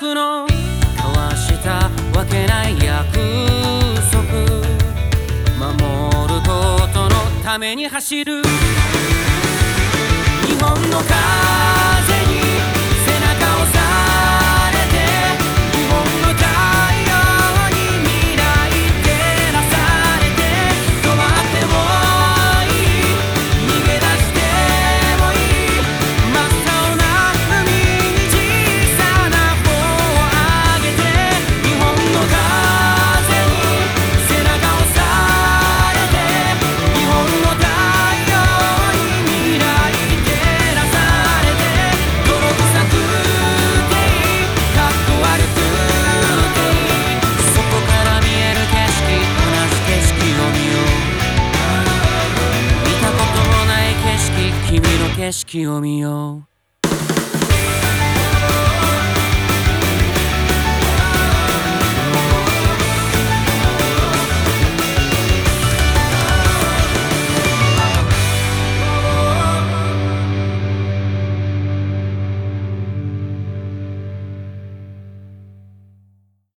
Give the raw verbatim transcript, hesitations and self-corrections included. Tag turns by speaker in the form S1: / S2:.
S1: くの交わしたわけない約束、守ることのために走る。日本の風に背中を押されて、日本の太陽に未来照らされて、止まってもいい、逃げ出してもいい、真っ青な海に小さな帆をあげて、日本の風に背中を押されて、日本の太陽に未来照らされて、泥臭くていい、かっこ悪くていい、そこから見える景色、同じ景色を見よう。見たこともない景色、君の景色を見よう。